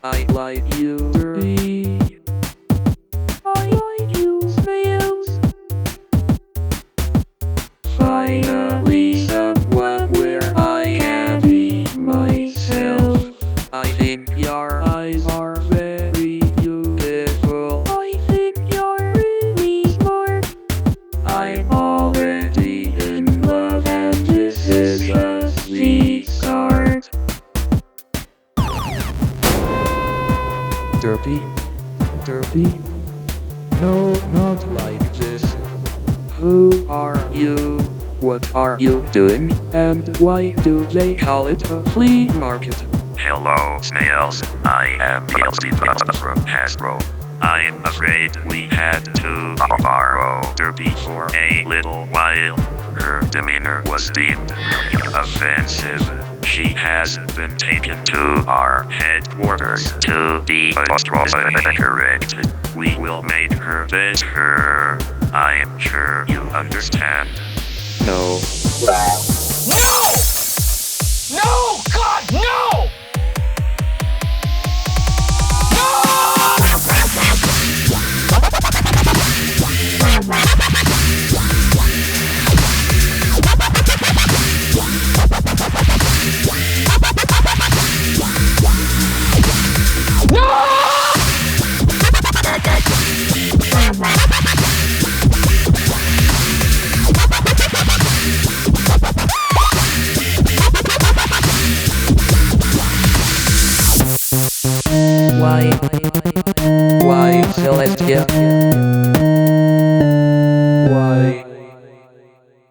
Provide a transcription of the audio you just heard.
I like you, Derby. I like you, snails. Finally, someone where I can be myself. I think your eyes are very beautiful. I think you're really smart. I'm already in love, and this is just the start. Derby? Derby? No, not like this. Who are you? What are you doing? And why do they call it a flea market? Hello, snails. I am Kelsey from Hasbro. I'm afraid we had to borrow Derby for a little while. Her demeanor was deemed offensive. She has been taken to our headquarters to be corrected. We will make her better. I'm sure you understand. No. No! No! God, no! Why? Why, Celestia?